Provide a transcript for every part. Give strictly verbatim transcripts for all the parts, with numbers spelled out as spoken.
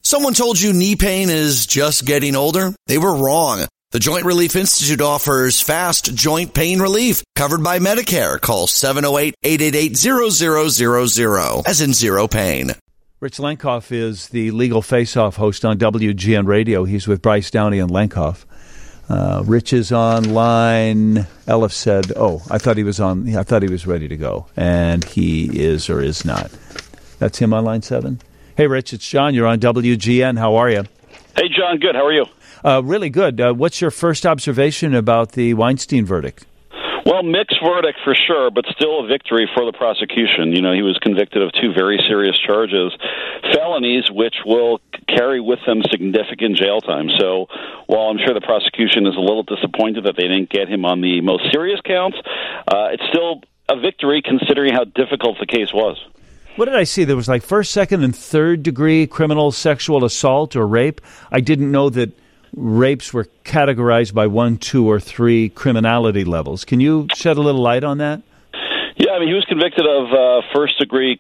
Someone told you knee pain is just getting older? They were wrong. The Joint Relief Institute offers fast joint pain relief covered by Medicare. Call seven oh eight, eight eight eight, zero zero zero zero, as in zero pain. Rich Lenkoff is the Legal Face-Off host on W G N Radio. He's with Bryce Downey and Lenkoff. Uh, Rich is online. Elif said, oh, I thought he was on. I thought he was ready to go. And he is or is not. That's him on line seven. Hey, Rich, it's John. You're on W G N. How are you? Hey, John. Good. How are you? Uh, really good. Uh, what's your first observation about the Weinstein verdict? Well, mixed verdict for sure, but still a victory for the prosecution. You know, he was convicted of two very serious charges, felonies, which will carry with them significant jail time. So while I'm sure the prosecution is a little disappointed that they didn't get him on the most serious counts, uh, it's still a victory considering how difficult the case was. What did I see? There was like first, second, and third degree criminal sexual assault or rape. I didn't know that rapes were categorized by one, two, or three criminality levels. Can you shed a little light on that? Yeah, I mean, he was convicted of uh, first-degree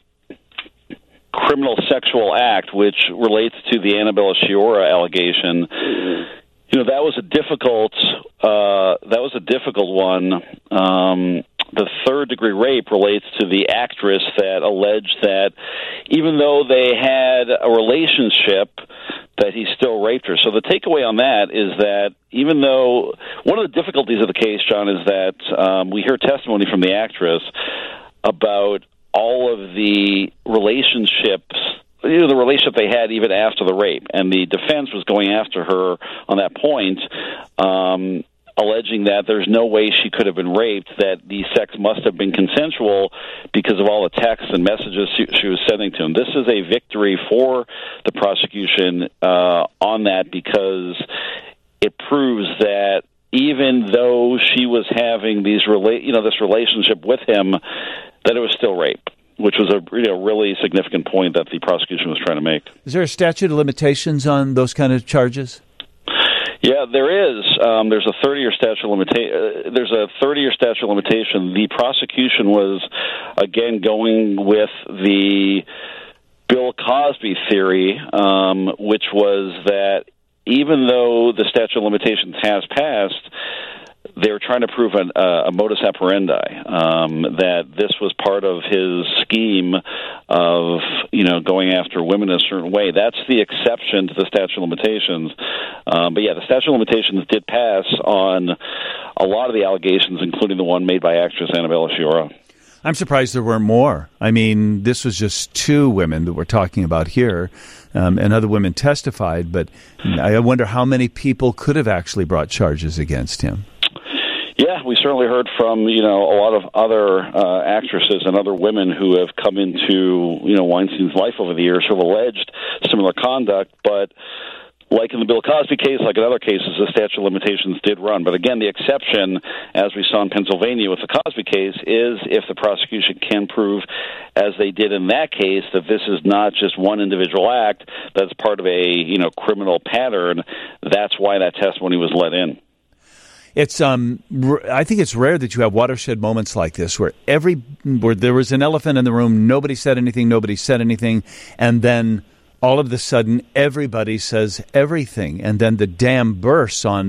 criminal sexual act, which relates to the Annabella Sciorra allegation. You know, that was a difficult, uh, that was a difficult one. Um, the third-degree rape relates to the actress that alleged that even though they had a relationship, that he still raped her. So the takeaway on that is that even though one of the difficulties of the case, John, is that um, we hear testimony from the actress about all of the relationships, you know, the relationship they had even after the rape, and the defense was going after her on that point, um, alleging that there's no way she could have been raped, that the sex must have been consensual because of all the texts and messages she, she was sending to him. This is a victory for the prosecution uh, on that, because it proves that even though she was having these rela- you know, this relationship with him, that it was still rape, which was a you know, really significant point that the prosecution was trying to make. Is there a statute of limitations on those kind of charges? Yeah, there is. Um, there's a thirty-year statute of limita- uh, There's a thirty-year statute of limitation. The prosecution was again going with the Bill Cosby theory, um, which was that even though the statute of limitations has passed, they were trying to prove an, uh, a modus operandi, um, that this was part of his scheme of, you know, going after women in a certain way. That's the exception to the statute of limitations. Um, but, yeah, the statute of limitations did pass on a lot of the allegations, including the one made by actress Annabella Sciorra. I'm surprised there weren't more. I mean, this was just two women that we're talking about here, um, and other women testified, but I wonder how many people could have actually brought charges against him. Yeah, we certainly heard from, you know, a lot of other uh, actresses and other women who have come into, you know, Weinstein's life over the years who have alleged similar conduct, but like in the Bill Cosby case, like in other cases, the statute of limitations did run. But again, the exception, as we saw in Pennsylvania with the Cosby case, is if the prosecution can prove, as they did in that case, that this is not just one individual act, that's part of a, you know, criminal pattern. That's why that testimony was let in. It's um, r- I think it's rare that you have watershed moments like this where every where there was an elephant in the room, nobody said anything, nobody said anything, and then all of a sudden everybody says everything, and then the dam bursts on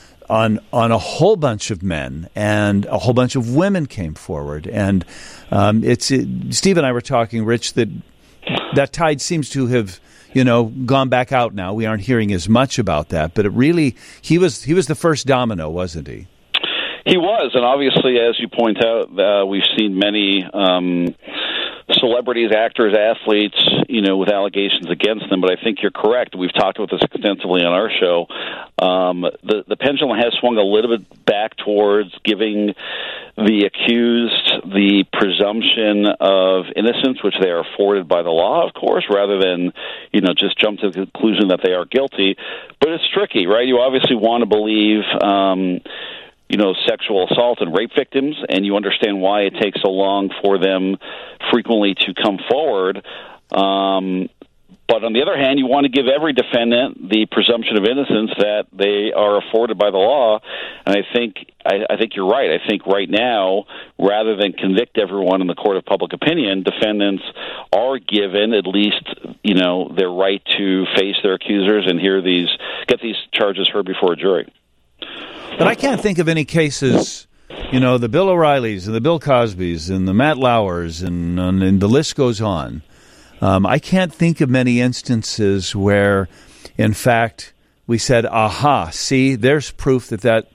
on on a whole bunch of men, and a whole bunch of women came forward, and um, it's it, Steve and I were talking, Rich, that that tide seems to have, you know, gone back out now. We aren't hearing as much about that, but it really, he was he was the first domino, wasn't he? He was, and obviously, as you point out, uh, we've seen many um, celebrities, actors, athletes, you know, with allegations against them, but I think you're correct. We've talked about this extensively on our show. Um, the, the pendulum has swung a little bit back towards giving the accused the presumption of innocence, which they are afforded by the law, of course, rather than, you know, just jump to the conclusion that they are guilty. But it's tricky, right? You obviously want to believe um, you know, sexual assault and rape victims, and you understand why it takes so long for them frequently to come forward. Um, But on the other hand, you want to give every defendant the presumption of innocence that they are afforded by the law. And I think I, I think you're right. I think right now, rather than convict everyone in the court of public opinion, defendants are given at least, you know, their right to face their accusers and hear these, get these charges heard before a jury. But I can't think of any cases, you know, the Bill O'Reillys and the Bill Cosbys and the Matt Lauers and, and, and the list goes on. Um, I can't think of many instances where, in fact, we said, aha, see, there's proof that that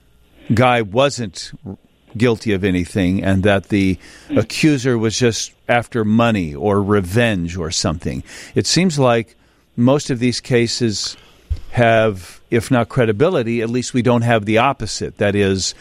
guy wasn't guilty of anything and that the accuser was just after money or revenge or something. It seems like most of these cases have, if not credibility, at least we don't have the opposite. That is,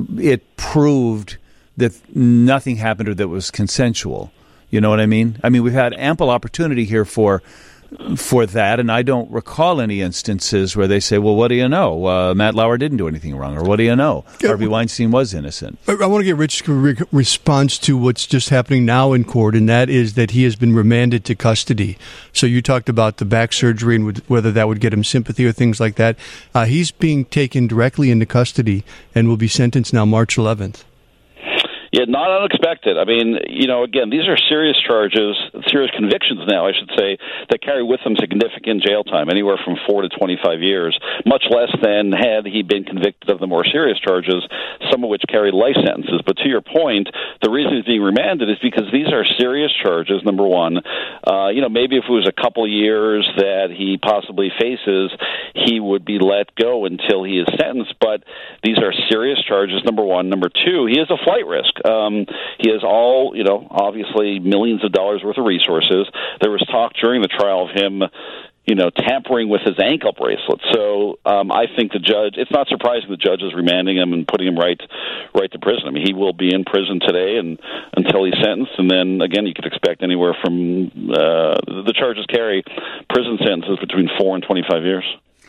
it proved that nothing happened or that was consensual. You know what I mean? I mean, we've had ample opportunity here for for that, and I don't recall any instances where they say, well, what do you know? Uh, Matt Lauer didn't do anything wrong, or what do you know? Yeah. Harvey Weinstein was innocent. I, I want to get Rich's re- response to what's just happening now in court, and that is that he has been remanded to custody. So you talked about the back surgery and would, whether that would get him sympathy or things like that. Uh, he's being taken directly into custody and will be sentenced now March eleventh. Yeah, not unexpected. I mean, you know, again, these are serious charges, serious convictions now, I should say, that carry with them significant jail time, anywhere from four to twenty-five years, much less than had he been convicted of the more serious charges, some of which carry life sentences. But to your point, the reason he's being remanded is because these are serious charges, number one. Uh, you know, maybe if it was a couple of years that he possibly faces, he would be let go until he is sentenced. But these are serious charges, number one. Number two, he is a flight risk. Um, he has all, you know, obviously millions of dollars worth of resources. There was talk during the trial of him, you know, tampering with his ankle bracelet. So um, I think the judge, it's not surprising the judge is remanding him and putting him right right to prison. I mean, he will be in prison today and until he's sentenced. And then, again, you could expect anywhere from, uh, the charges carry prison sentences between four and twenty-five years.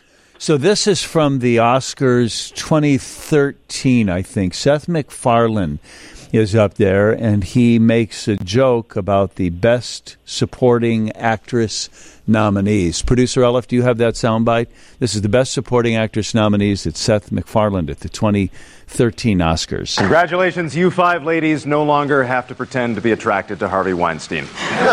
So this is from the Oscars twenty thirteen, I think. Seth MacFarlane is up there, and he makes a joke about the Best Supporting Actress nominees. Producer Elif, do you have that soundbite? This is the Best Supporting Actress nominees. It's Seth MacFarlane at the twenty thirteen Oscars. Congratulations, you five ladies no longer have to pretend to be attracted to Harvey Weinstein.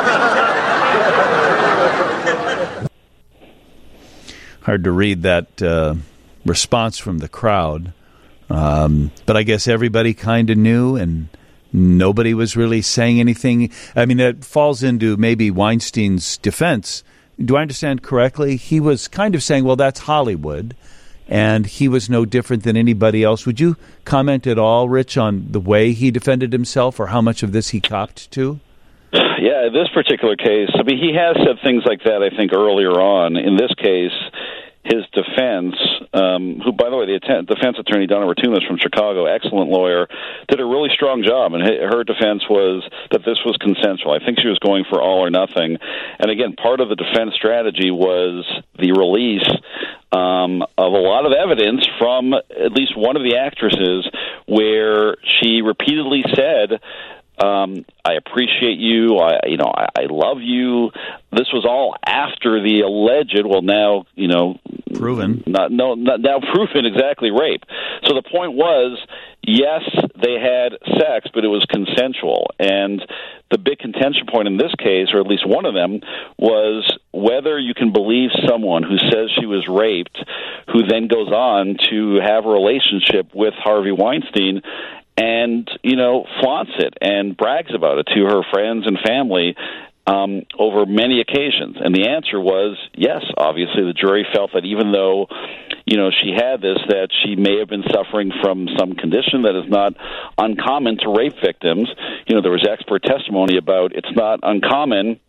Hard to read that uh, response from the crowd. Um, but I guess everybody kind of knew, and nobody was really saying anything. I mean, that falls into maybe Weinstein's defense. Do I understand correctly? He was kind of saying, well, that's Hollywood, and he was no different than anybody else. Would you comment at all, Rich, on the way he defended himself or how much of this he copped to? Yeah, in this particular case, I mean, he has said things like that, I think, earlier on. In this case, his defense, um, who, by the way, the defense attorney, Donna Ratunas from Chicago, excellent lawyer, did a really strong job. And her defense was that this was consensual. I think she was going for all or nothing. And again, part of the defense strategy was the release um, of a lot of evidence from at least one of the actresses where she repeatedly said, Um, I appreciate you. I, you know, I, I love you. This was all after the alleged, well, now, you know, proven, not no, not now proven exactly rape. So the point was, yes, they had sex, but it was consensual. And the big contention point in this case, or at least one of them, was whether you can believe someone who says she was raped, who then goes on to have a relationship with Harvey Weinstein and, you know, flaunts it and brags about it to her friends and family um, over many occasions. And the answer was yes. Obviously, the jury felt that even though, you know, she had this, that she may have been suffering from some condition that is not uncommon to rape victims. You know, there was expert testimony about it's not uncommon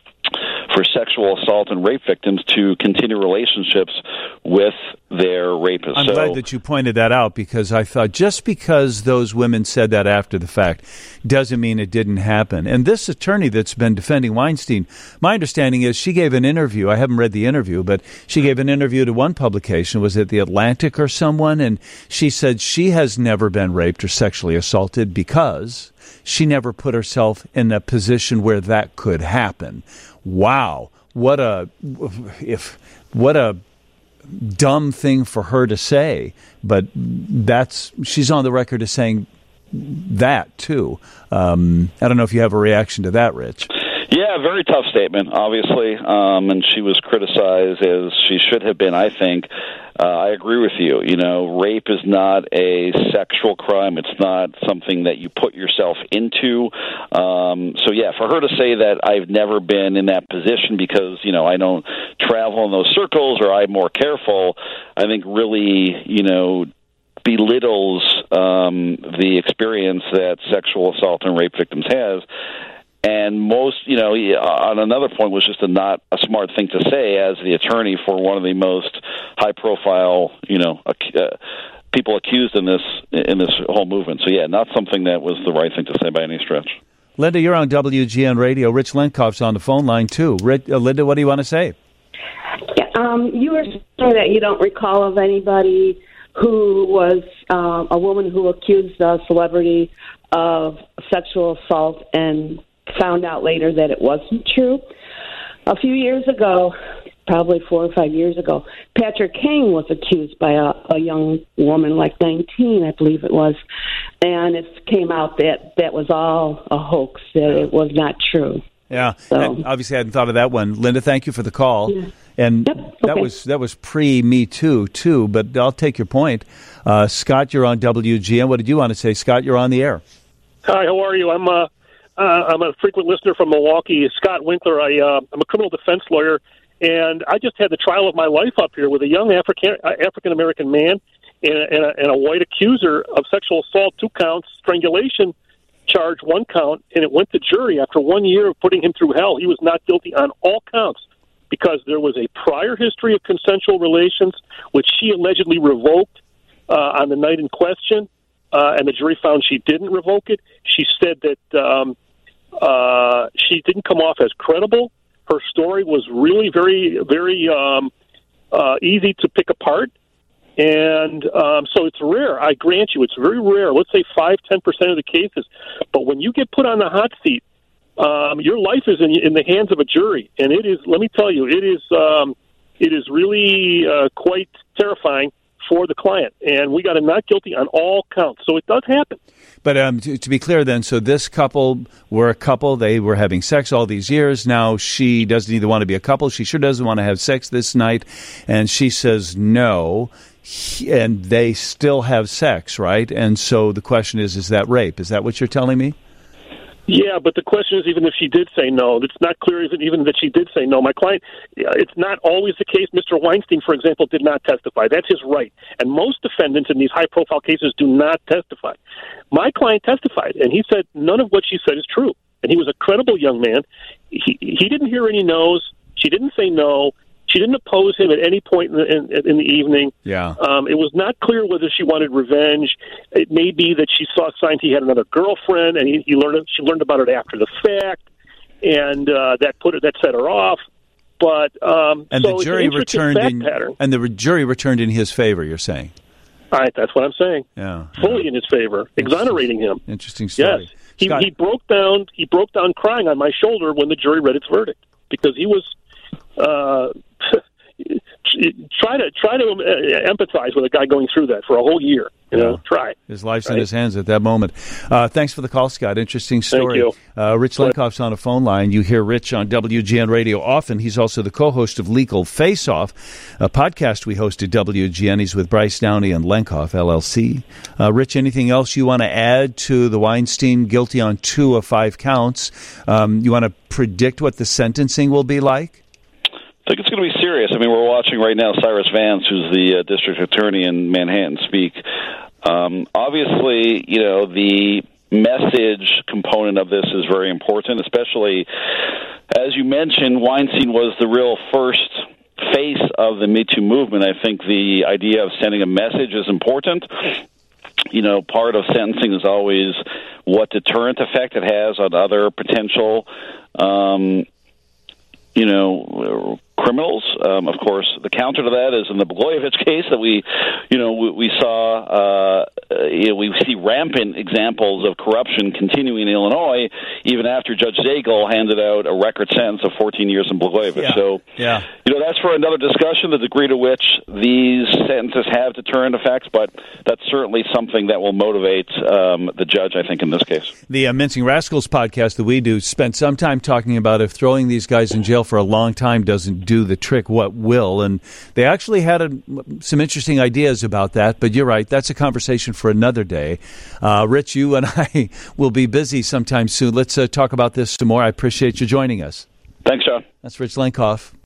for sexual assault and rape victims to continue relationships with their rapists. I'm so, glad that you pointed that out, because I thought just because those women said that after the fact doesn't mean it didn't happen. And this attorney that's been defending Weinstein, my understanding is she gave an interview. I haven't read the interview, but she gave an interview to one publication. Was it The Atlantic or someone? And she said she has never been raped or sexually assaulted because she never put herself in a position where that could happen. Wow. what a if what a dumb thing for her to say, but that's she's on the record as saying that too. Um, I don't know if you have a reaction to that, Rich. Yeah, very tough statement, obviously, um, and she was criticized as she should have been, I think. Uh, I agree with you. You know, rape is not a sexual crime. It's not something that you put yourself into. Um, so, yeah, for her to say that I've never been in that position because, you know, I don't travel in those circles or I'm more careful, I think really, you know, belittles um, the experience that sexual assault and rape victims has. And most, you know, on another point was just a not a smart thing to say as the attorney for one of the most high-profile, you know, uh, people accused in this in this whole movement. So, yeah, not something that was the right thing to say by any stretch. Linda, you're on W G N Radio. Rich Lenkoff's on the phone line, too. Rich, uh, Linda, what do you want to say? Yeah, um, you were saying that you don't recall of anybody who was uh, a woman who accused a celebrity of sexual assault and found out later that it wasn't true. A few years ago, probably four or five years ago, Patrick King was accused by a, a young woman, like nineteen, I believe it was, and it came out that that was all a hoax, that it was not true. Yeah, so, obviously I hadn't thought of that one. Linda, thank you for the call. Yeah. And yep, okay. that was that was pre-Me Too, too, but I'll take your point. Uh, Scott, you're on W G N. What did you want to say? Scott, you're on the air. Hi, how are you? I'm uh, uh, I'm a frequent listener from Milwaukee. Scott Winkler. I, uh, I'm a criminal defense lawyer, and I just had the trial of my life up here with a young African uh, African-American man and a, and, a, and a white accuser of sexual assault, two counts, strangulation charge, one count, and it went to jury. After one year of putting him through hell, he was not guilty on all counts because there was a prior history of consensual relations, which she allegedly revoked uh, on the night in question, uh, and the jury found she didn't revoke it. She said that um, uh, she didn't come off as credible. Her story was really very, very um, uh, easy to pick apart. And um, so it's rare. I grant you, it's very rare. Let's say five, ten percent of the cases. But when you get put on the hot seat, um, your life is in, in the hands of a jury, and it is. Let me tell you, it is. Um, it is really uh, quite terrifying for the client. And we got a not guilty on all counts. So it does happen. But um, to, to be clear, then, so this couple were a couple. They were having sex all these years. Now she doesn't either want to be a couple. She sure doesn't want to have sex this night, and she says no. And they still have sex, right? And so the question is, is that rape? Is that what you're telling me? Yeah, but the question is, even if she did say no, it's not clear even, even that she did say no. My client, it's not always the case. Mister Weinstein, for example, did not testify. That's his right. And most defendants in these high-profile cases do not testify. My client testified, and he said none of what she said is true. And he was a credible young man. He, he didn't hear any no's. She didn't say no. She didn't oppose him at any point in the, in, in the evening. Yeah. Um, it was not clear whether she wanted revenge. It may be that she saw signs he had another girlfriend, and he, he learned she learned about it after the fact, and uh, that put it that set her off. But um, and so the jury it's an returned in pattern. and the re- jury returned in his favor. You're saying? All right, that's what I'm saying. Yeah. Fully yeah. in his favor, exonerating him. Interesting story. Yes, he, Scott, he broke down. He broke down crying on my shoulder when the jury read its verdict because he was. Uh, Try to try to empathize with a guy going through that for a whole year. You know, yeah. try. His life's right? in his hands at that moment. Uh, thanks for the call, Scott. Interesting story. Thank you. Uh, Rich Lenkoff's on a phone line. You hear Rich on W G N Radio often. He's also the co-host of Legal Face Off, a podcast we host at W G N. He's with Bryce Downey and Lenkoff, L L C. Uh, Rich, anything else you want to add to the Weinstein guilty on two of five counts? Um, you want to predict what the sentencing will be like? I think it's going to be serious. I mean, we're watching right now Cyrus Vance, who's the uh, district attorney in Manhattan, speak. Um, obviously, you know, the message component of this is very important, especially, as you mentioned, Weinstein was the real first face of the Me Too movement. I think the idea of sending a message is important. You know, part of sentencing is always what deterrent effect it has on other potential um you know, criminals. Um, of course, the counter to that is in the Blagojevich case that we, you know, we, we saw uh, uh, you know, we see rampant examples of corruption continuing in Illinois, even after Judge Zagel handed out a record sentence of fourteen years in Blagojevich. Yeah. So, yeah. you know, that's for another discussion, the degree to which these sentences have deterrent effects, but that's certainly something that will motivate um, the judge, I think, in this case. The uh, Mincing Rascals podcast that we do spent some time talking about if throwing these guys in jail for a long time doesn't do the trick, what will? And they actually had a, some interesting ideas about that, but you're right, that's a conversation for another day. Uh, Rich, you and I will be busy sometime soon. Let's uh, talk about this some more. I appreciate you joining us. Thanks, John. That's Rich Lenkov.